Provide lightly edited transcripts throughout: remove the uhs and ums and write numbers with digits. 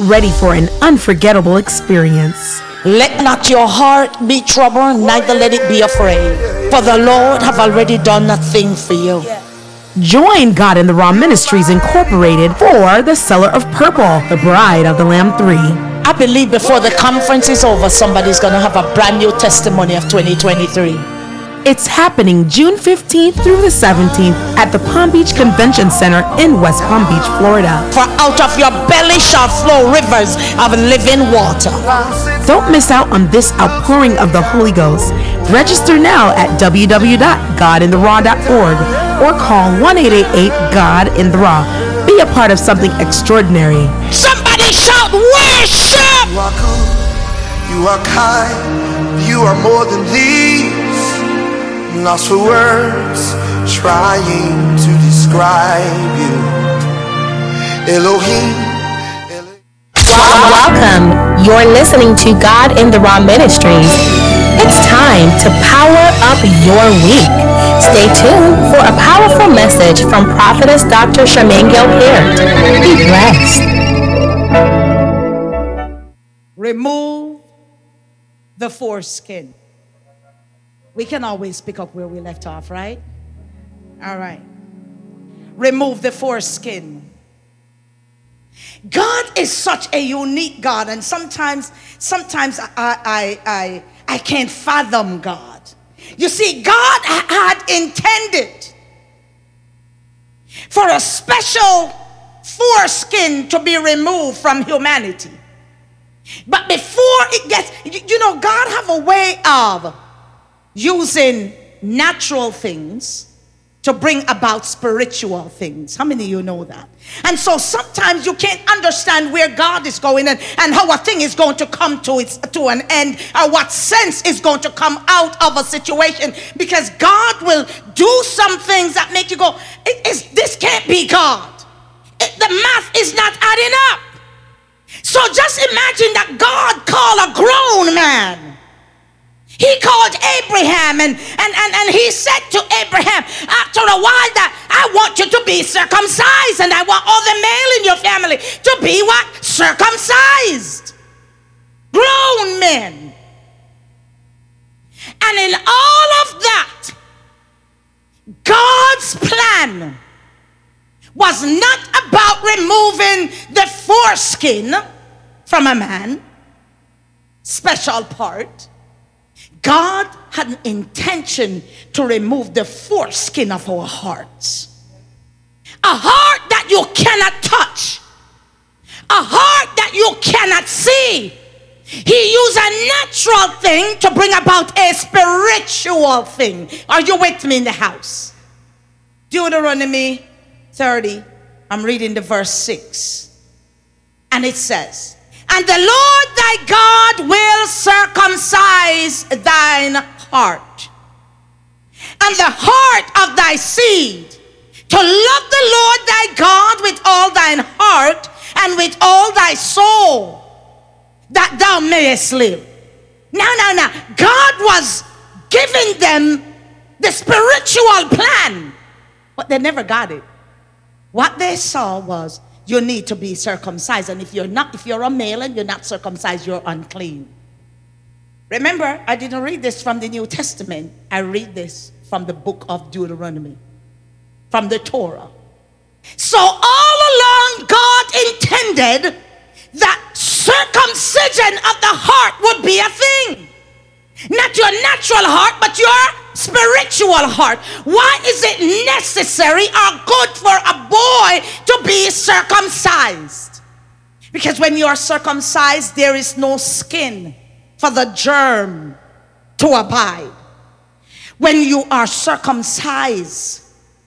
ready for an unforgettable experience. Let not your heart be troubled, neither let it be afraid. For the Lord have already done a thing for you. Join God in the Raw Ministries Incorporated for The Seller of Purple, The Bride of the Lamb 3. I believe before the conference is over, somebody's going to have a brand new testimony of 2023. It's happening June 15th through the 17th at the Palm Beach Convention Center in West Palm Beach, Florida. For out of your belly shall flow rivers of living water. Don't miss out on this outpouring of the Holy Ghost. Register now at www.godintheraw.org or call 1-888-GOD-IN-THE-RAW. Be a part of something extraordinary. Somebody shout worship! You are good, you are kind, you are more than these. Lost for words, trying to describe you. Elohim. Welcome. You're listening to God in the Raw Ministries. It's time to power up your week. Stay tuned for a powerful message from Prophetess Dr. Charmaine Gilpert. Be blessed. Remove the foreskin. We can always pick up where we left off, right? All right. Remove the foreskin. God is such a unique God, and sometimes I can't fathom God. You see, God had intended for a special foreskin to be removed from humanity. But before it gets, God have a way of using natural things to bring about spiritual things. How many of you know that? And so sometimes you can't understand where God is going and how a thing is going to come to an end, or what sense is going to come out of a situation, because God will do some things that make you go, this can't be God. The math is not adding up. So just imagine that God called a grown man. He called Abraham and he said to Abraham after a while that I want you to be circumcised, and I want all the male in your family to be what? Circumcised. Grown men. And in all of that, God's plan was not about removing the foreskin from a man, special part. God had an intention to remove the foreskin of our hearts. A heart that you cannot touch. A heart that you cannot see. He used a natural thing to bring about a spiritual thing. Are you with me in the house? Deuteronomy 30. I'm reading the verse 6. And it says, and the Lord thy God will circumcise thine heart and the heart of thy seed, to love the Lord thy God with all thine heart and with all thy soul, that thou mayest live. Now, God was giving them the spiritual plan, but they never got it. What they saw was, you need to be circumcised, and if you're a male and you're not circumcised, you're unclean. Remember, I didn't read this from the New Testament. I read this from the book of Deuteronomy, from the Torah. So all along, God intended that circumcision of the heart would be a thing. Not your natural heart, but your spiritual heart. Why is it necessary or good for a boy to be circumcised? Because when you are circumcised, there is no skin for the germ to abide. When you are circumcised,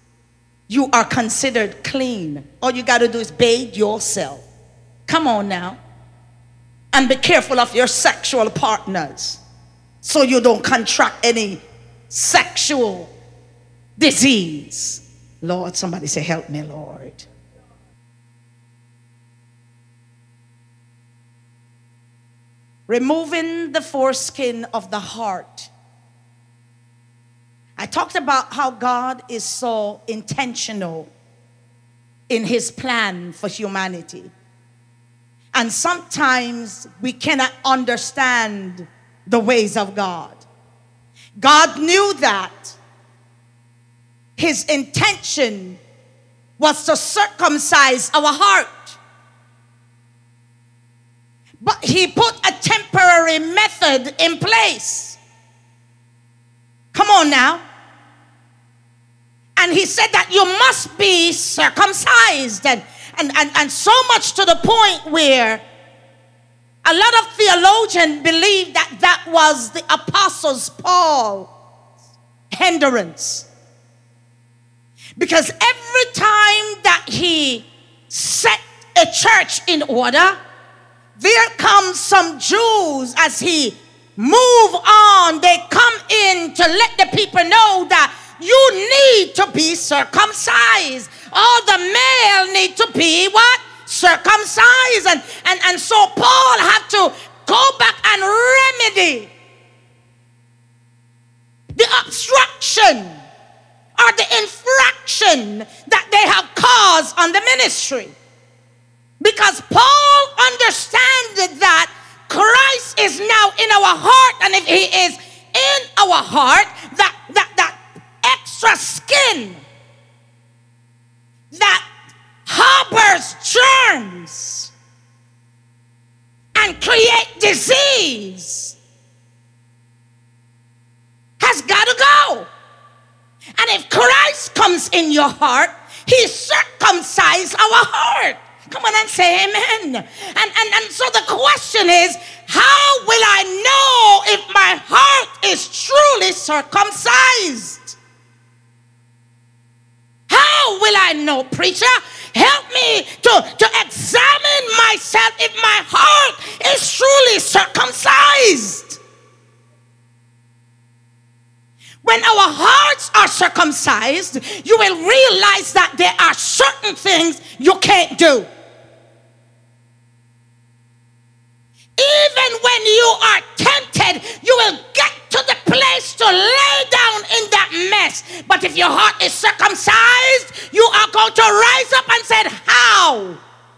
you are considered clean. All you got to do is bathe yourself. Come on now. And be careful of your sexual partners, so you don't contract any sexual disease. Lord, somebody say, help me, Lord. Removing the foreskin of the heart. I talked about how God is so intentional in his plan for humanity. And sometimes we cannot understand the ways of God. God knew that his intention was to circumcise our heart. But he put a temporary method in place. Come on now. And he said that you must be circumcised. And so much to the point where a lot of theologians believe that that was the Apostle Paul's hindrance. Because every time that he set a church in order, there comes some Jews as he move on. They come in to let the people know that you need to be circumcised. All the male need to be what? Circumcised. And so Paul had to go back and remedy the obstruction or the infraction that they have caused on the ministry. Because Paul understood that Christ is now in our heart, and if he is in our heart, that extra skin that harbors germs and create disease has got to go. And if Christ comes in your heart, he circumcised our heart. Come on and say amen. And so the question is, how will I know if my heart is truly circumcised? How will I know, preacher? Help me to examine myself if my heart is truly circumcised. When our hearts are circumcised, you will realize that there are certain things you can't do. Even when you are tempted, you will get to the place to lay down in that mess. But if your heart is circumcised, you are going to rise up and say, how?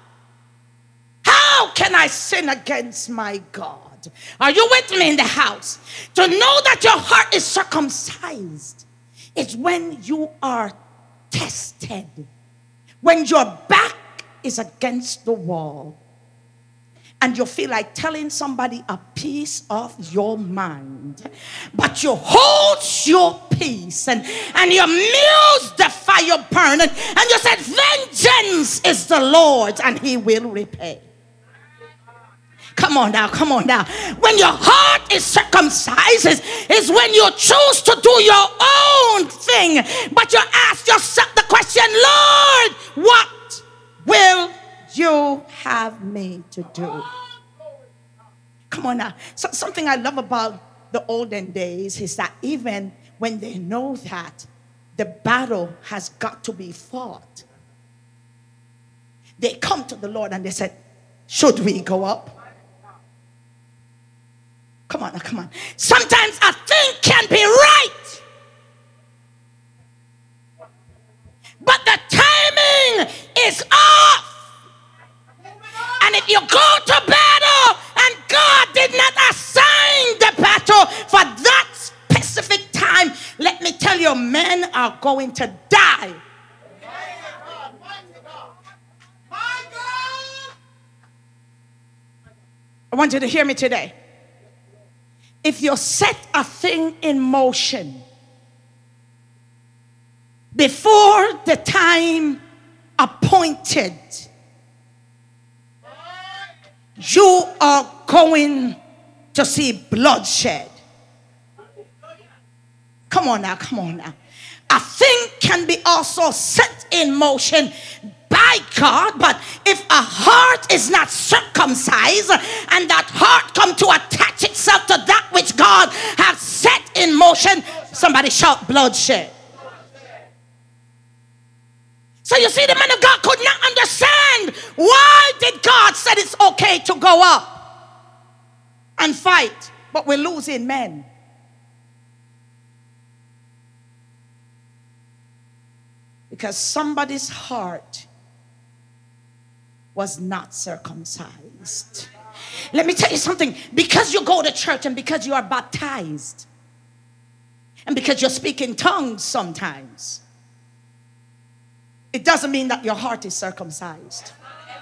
How can I sin against my God? Are you with me in the house? To know that your heart is circumcised is when you are tested. When your back is against the wall and you feel like telling somebody a piece of your mind, but you hold your peace and you muse the fire burning and you said, vengeance is the Lord's and he will repay. Come on now, come on now. When your heart is circumcised is when you choose to do your own thing. But you ask yourself the question, Lord, what will you have me to do? Come on now. So, something I love about the olden days is that even when they know that the battle has got to be fought, they come to the Lord and they said, should we go up? Come on, come on. Sometimes a thing can be right, but the timing is off. And if you go to battle and God did not assign the battle for that specific time, let me tell you, men are going to die. I want you to hear me today. If you set a thing in motion before the time appointed, you are going to see bloodshed. Come on now, come on now. A thing can be also set in motion by God, but if a heart is not circumcised and that heart come to attach itself to that which God has set in motion, somebody shout bloodshed. So you see, the man of God could not understand why did God said it's okay to go up and fight, but we're losing men. Because somebody's heart was not circumcised. Let me tell you something. Because you go to church and because you are baptized and because you speak in tongues sometimes, it doesn't mean that your heart is circumcised.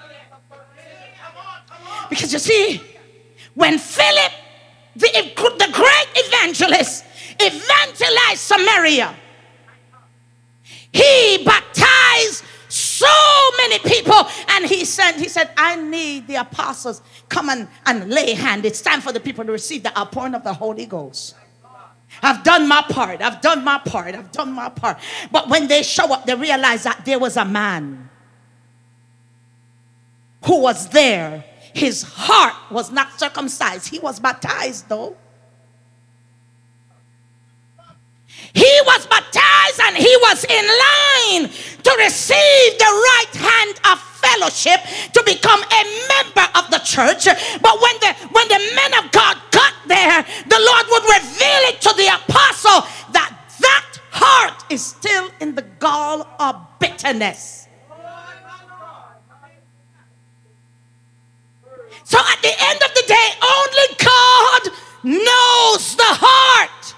Because you see, when Philip, the great evangelist, evangelized Samaria, he baptized so many people, and he said, I need the apostles come and lay hand. It's time for the people to receive the outpouring of the Holy Ghost. I've done my part. But when they show up, they realize that there was a man who was there. His heart was not circumcised. He was baptized though. He was baptized and he was in line to receive the right hand of fellowship to become a member of the church. But when the men of God got there, the Lord would reveal it to the apostle that heart is still in the gall of bitterness. So at the end of the day, only God knows the heart.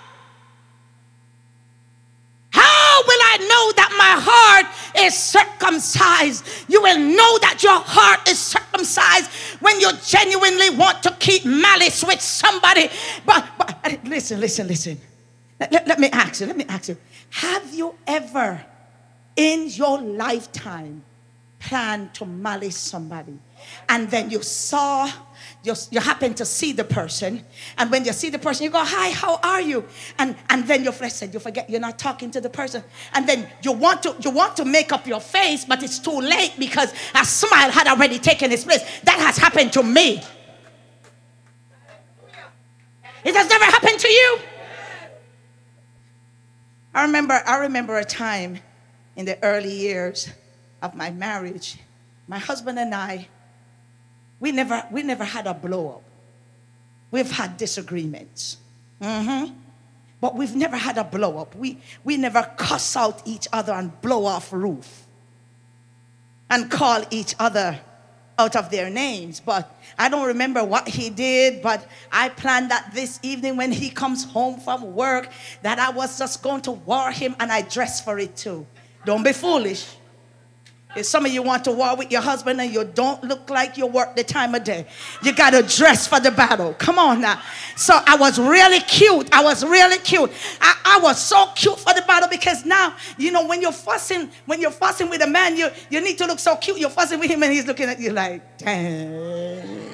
How will I know that my heart is circumcised? You will know that your heart is circumcised when you genuinely want to keep malice with somebody. But listen. Let me ask you. Have you ever in your lifetime planned to malice somebody? And then you happen to see the person, and when you see the person, you go, hi, how are you? And then your flesh said, you forget you're not talking to the person, and then you want to make up your face, but it's too late because a smile had already taken its place. That has happened to me. It has never happened to you. I remember a time in the early years of my marriage, my husband and I, we never had a blow up. We've had disagreements. But we've never had a blow up. We never cuss out each other and blow off roof and call each other out of their names. But I don't remember what he did, but I planned that this evening when he comes home from work that I was just going to war him, and I dressed for it too. Don't be foolish. If some of you want to war with your husband and you don't look like you work the time of day, you got to dress for the battle. Come on now. So I was really cute. I was so cute for the battle, because now, you know, when you're fussing with a man, you need to look so cute. You're fussing with him and he's looking at you like, dang.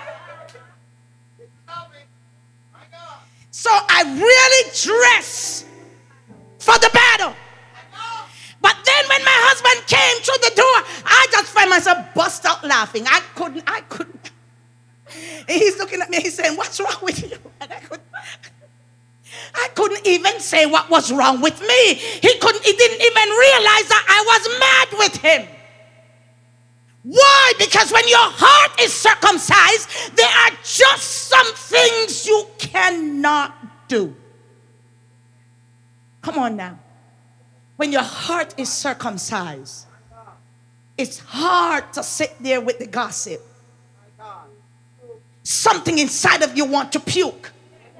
So I really dress for the battle. But then when my husband came through the door, I just found myself bust out laughing. I couldn't. And he's looking at me, he's saying, what's wrong with you? And I couldn't even say what was wrong with me. He didn't even realize that I was mad with him. Why? Because when your heart is circumcised, there are just some things you cannot do. Come on now. When your heart is circumcised, it's hard to sit there with the gossip. Something inside of you want to puke.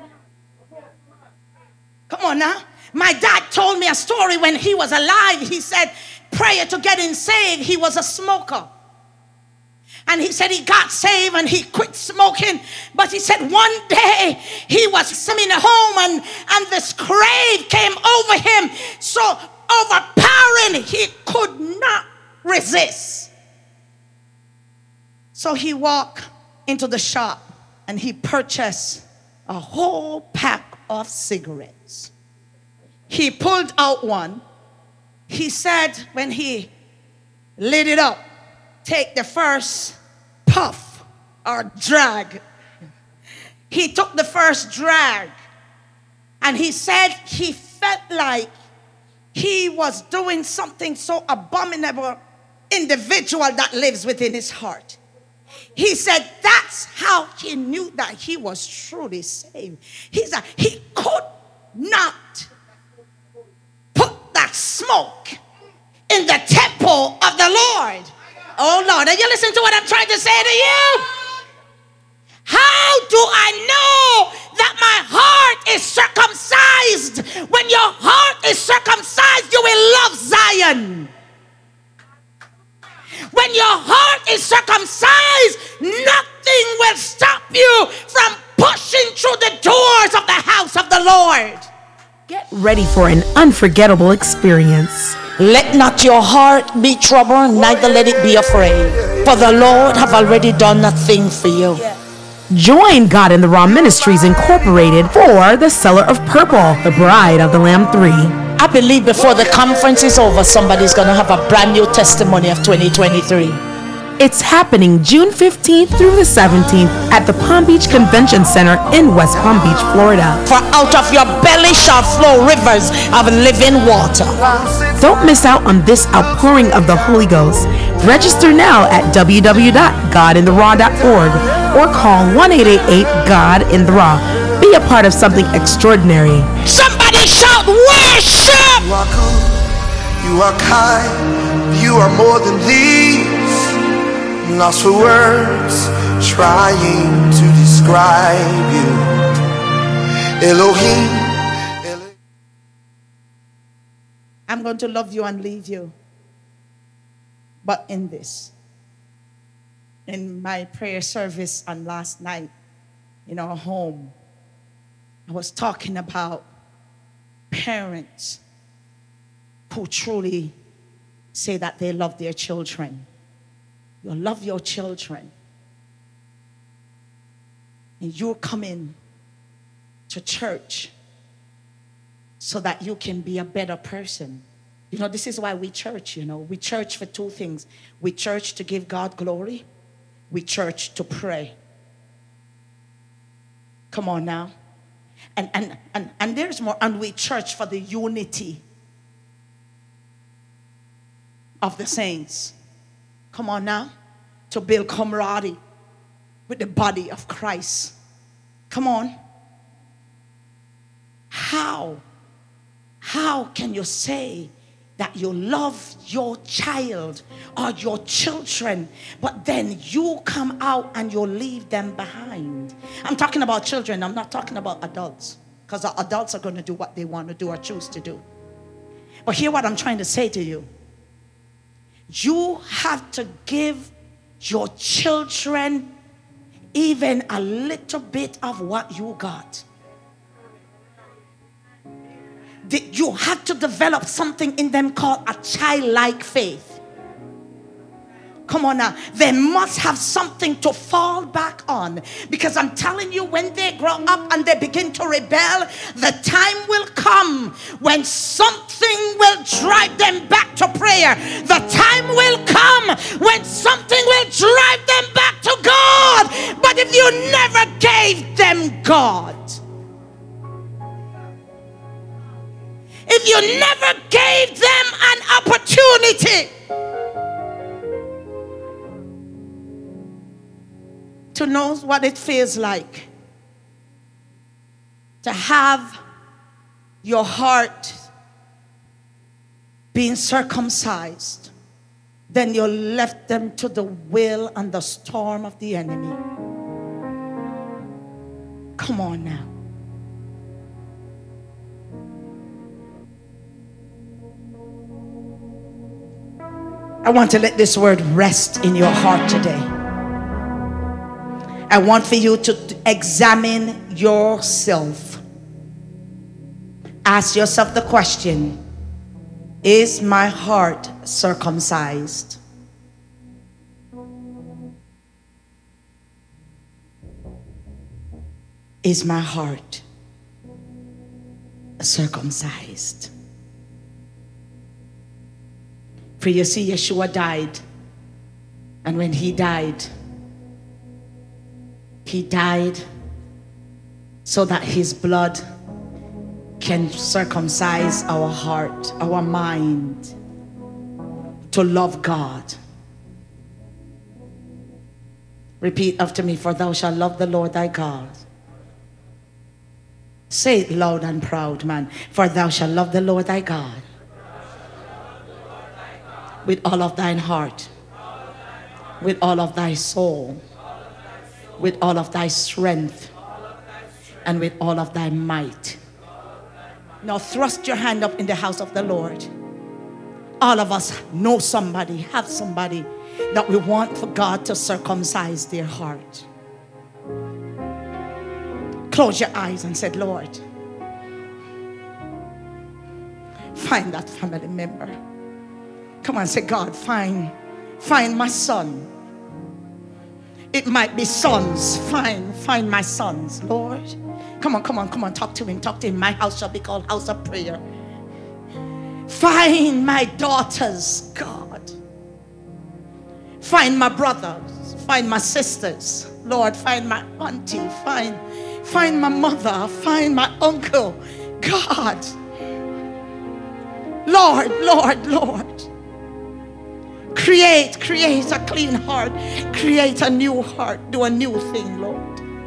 Come on now. My dad told me a story when he was alive. He said, prior to getting saved, he was a smoker. And he said he got saved and he quit smoking. But he said one day he was sitting at home and this crave came over him. So overpowering, he could not resist. So he walked into the shop and he purchased a whole pack of cigarettes. He pulled out one. He said when he lit it up, take the first puff or drag. He took the first drag and he said he felt like he was doing something so abominable, individual that lives within his heart. He said that's how he knew that he was truly saved. He said he could not put that smoke in the temple of the Lord. Oh Lord, are you listening to what I'm trying to say to you? How do I know that my heart is circumcised? When your heart is circumcised, you will love Zion. When your heart is circumcised, nothing will stop you from pushing through the doors of the house of the Lord. Get ready for an unforgettable experience. Let not your heart be troubled, neither let it be afraid. For the Lord have already done a thing for you. Join God in the Raw Ministries Incorporated for the Seller of Purple, the Bride of the Lamb 3. I believe before the conference is over, somebody's going to have a brand new testimony of 2023. It's happening June 15th through the 17th at the Palm Beach Convention Center in West Palm Beach, Florida. For out of your belly shall flow rivers of living water. Don't miss out on this outpouring of the Holy Ghost. Register now at www.godintheraw.org or call 1-888-GOD-IN-THE-RAW. Be a part of something extraordinary. Somebody shout worship! You are good, you are kind, you are more than these. Lost for words, trying to describe you. Elohim. I'm going to love you and leave you. But in this, in my prayer service on last night in our home, I was talking about parents who truly say that they love their children. You love your children. And you're coming to church so that you can be a better person. You know, this is why we church, you know. We church for two things. We church to give God glory. We church to pray. Come on now. And there's more. And we church for the unity of the saints. Come on now. To build camaraderie with the body of Christ. Come on. How can you say that you love your child or your children, but then you come out and you leave them behind? I'm talking about children. I'm not talking about adults, because the adults are going to do what they want to do or choose to do. But hear what I'm trying to say to you. You have to give your children even a little bit of what you got. You have to develop something in them called a childlike faith. Come on now. They must have something to fall back on. Because I'm telling you, when they grow up and they begin to rebel, the time will come when something will drive them back to prayer. The time will come when something will drive them back to God. But if you never gave them God, if you never gave them an opportunity to know what it feels like to have your heart being circumcised, then you left them to the will and the storm of the enemy. Come on now. I want to let this word rest in your heart today. I want for you to examine yourself. Ask yourself the question, is my heart circumcised? Is my heart circumcised? For you see, Yeshua died. And when he died so that his blood can circumcise our heart, our mind, to love God. Repeat after me, for thou shalt love the Lord thy God. Say it loud and proud, man. For thou shalt love the Lord thy God with all of thine heart, with all of thy soul, with all of thy strength, and with all of thy might. Now thrust your hand up in the house of the Lord. All of us know somebody, have somebody that we want for God to circumcise their heart. Close your eyes and say, Lord, find that family member. Come on, say, God, find my son. It might be sons. Find my sons, Lord. Come on, talk to him. My house shall be called house of prayer. Find my daughters, God. Find my brothers. Find my sisters. Lord, find my auntie. Find my mother. Find my uncle. God. Lord. Create a clean heart. Create a new heart. Do a new thing, Lord.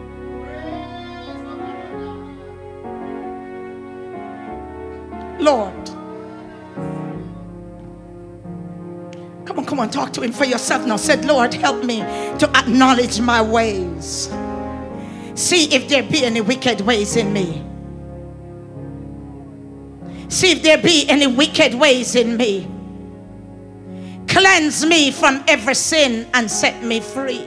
Lord. Come on, talk to him for yourself now. Said, Lord, help me to acknowledge my ways. See if there be any wicked ways in me. See if there be any wicked ways in me. Cleanse me from every sin and set me free.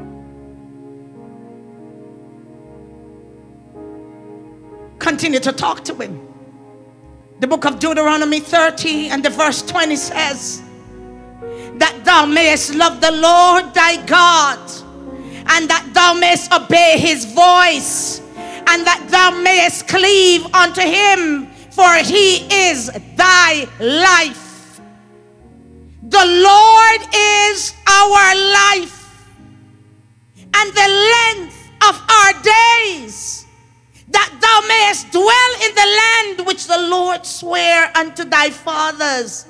Continue to talk to him. The book of Deuteronomy 30 and the verse 20 says that thou mayest love the Lord thy God, and that thou mayest obey his voice, and that thou mayest cleave unto him, for he is thy life. The Lord is our life and the length of our days, that thou mayest dwell in the land which the Lord sware unto thy fathers.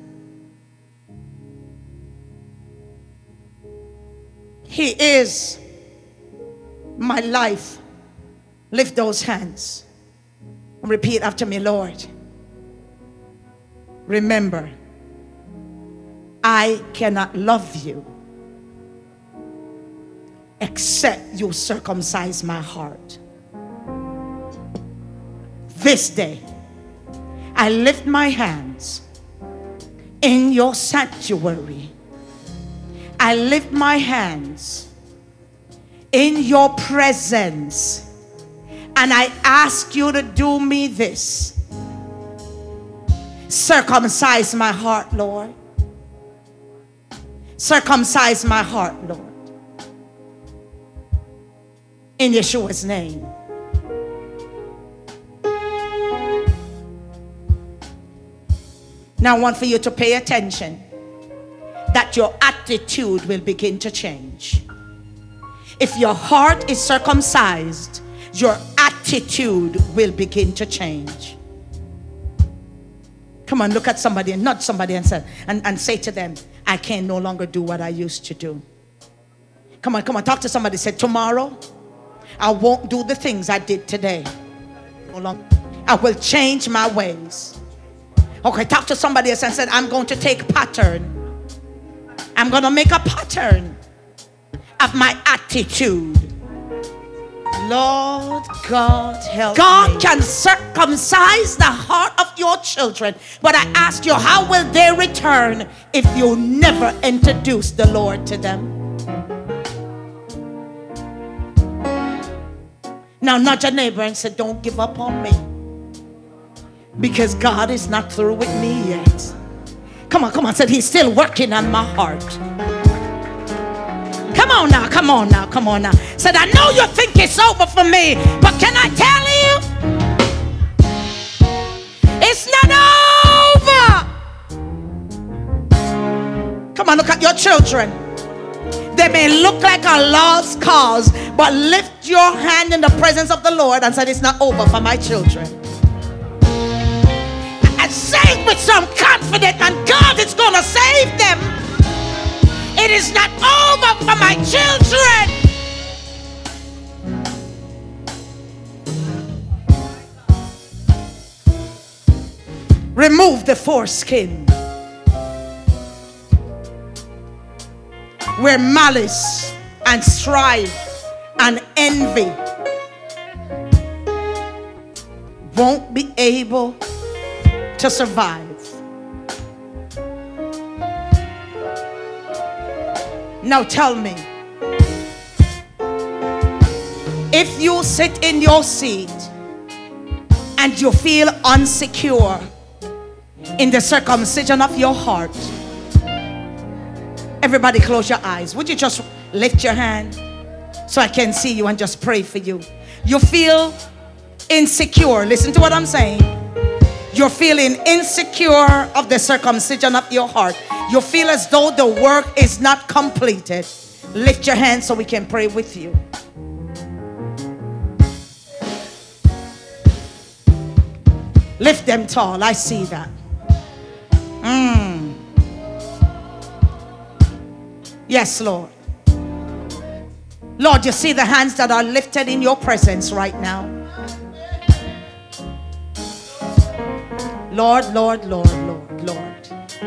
He is my life. Lift those hands and repeat after me. Lord, remember, I cannot love you except you circumcise my heart. This day, I lift my hands in your sanctuary. I lift my hands in your presence, and I ask you to do me this. Circumcise my heart, Lord. Circumcise my heart, Lord. In Yeshua's name. Now I want for you to pay attention, that your attitude will begin to change. If your heart is circumcised, your attitude will begin to change. Come on, look at somebody and nudge somebody and say to them, I can no longer do what I used to do. Come on, talk to somebody. Say, tomorrow, I won't do the things I did today. No longer. I will change my ways. Okay, talk to somebody else and said, I'm going to take pattern. I'm going to make a pattern of my attitude. Lord God, help God me. Can circumcise the heart of your children, but I ask you, how will they return if you never introduce the Lord to them? Now nudge your neighbor and say, don't give up on me, because God is not through with me yet. Come on, said he's still working on my heart. Come on now. Said, I know you think it's over for me, but can I tell you? It's not over. Come on, look at your children. They may look like a lost cause, but lift your hand in the presence of the Lord and say, it's not over for my children. And say it with some confidence, and God is going to save them. It is not over for my children. Remove the foreskin. where malice and strife and envy won't be able to survive. Now tell me, if you sit in your seat and you feel insecure in the circumcision of your heart, everybody close your eyes. Would you just lift your hand so I can see you and just pray for you? You feel insecure. Listen to what I'm saying. You're feeling insecure of the circumcision of your heart. You feel as though the work is not completed. Lift your hand so we can pray with you. Lift them tall. I see that. Yes, Lord. Lord, you see the hands that are lifted in your presence right now. Lord, Lord, Lord, Lord, Lord.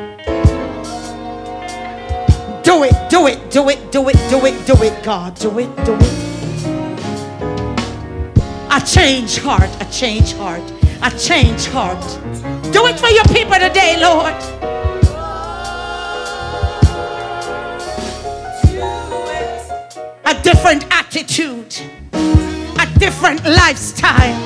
Do it, do it, do it, do it, do it, do it, God. Do it, do it. A change heart, a change heart, a change heart. Do it for your people today, Lord. A different attitude, a different lifestyle.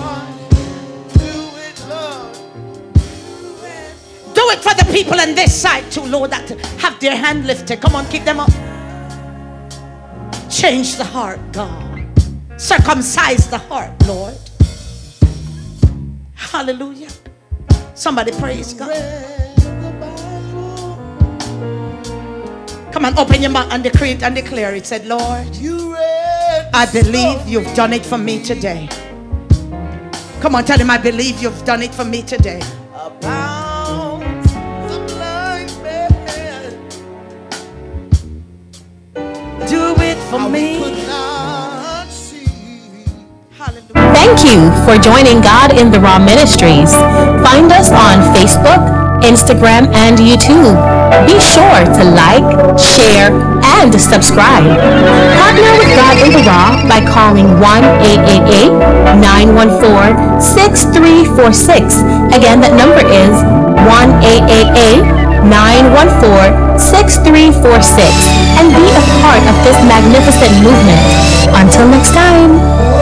Do it for the people on this side too, Lord, that have their hand lifted. Come on, keep them up. Change the heart, God. Circumcise the heart, Lord. Hallelujah. Somebody praise God. Come on, open your mouth and decree it and declare it. Said, Lord, I believe you've done it for me today. Come on, tell him, I believe you've done it for me today. Do it for me. Thank you for joining God in the Raw Ministries. Find us on Facebook, Instagram, and YouTube. Be sure to like, share, and subscribe. Partner with God in the Raw by calling 1-888-914-6346. Again, that number is 1-888-914-6346. And be a part of this magnificent movement. Until next time.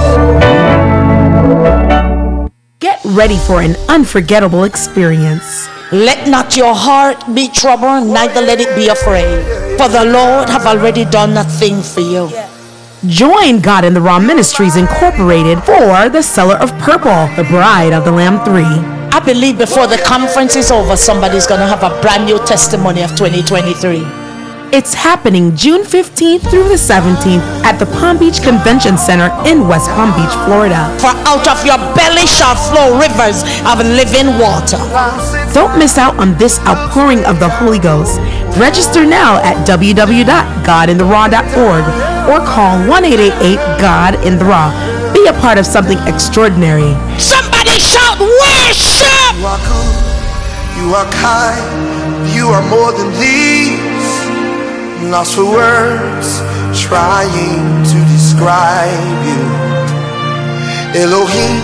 Get ready for an unforgettable experience. Let not your heart be troubled, neither let it be afraid. For the Lord have already done that thing for you. Join God in the Raw Ministries Incorporated for the Seller of Purple, the Bride of the Lamb 3. I believe before the conference is over, somebody's going to have a brand new testimony of 2023. It's happening June 15th through the 17th at the Palm Beach Convention Center in West Palm Beach, Florida. For out of your belly shall flow rivers of living water. Don't miss out on this outpouring of the Holy Ghost. Register now at www.godintheraw.org or call 1-888-GOD-IN-THE-RAW. Be a part of something extraordinary. Somebody shout worship! You are good, you are kind, you are more than these. Lost for words, trying to describe you. Elohim.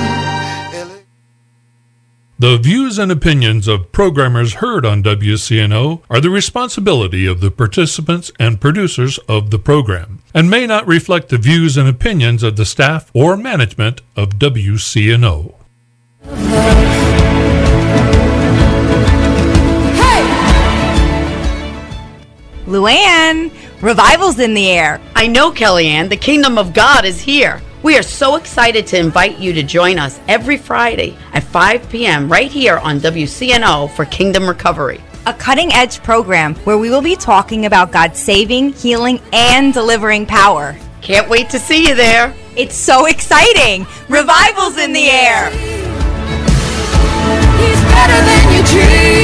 The views and opinions of programmers heard on WCNO are the responsibility of the participants and producers of the program, and may not reflect the views and opinions of the staff or management of WCNO. Luann, revival's in the air. I know, Kellyanne. The kingdom of God is here. We are so excited to invite you to join us every Friday at 5 p.m. right here on WCNO for Kingdom Recovery. A cutting-edge program where we will be talking about God's saving, healing, and delivering power. Can't wait to see you there. It's so exciting. Revival's in the air. He's better than your dreams.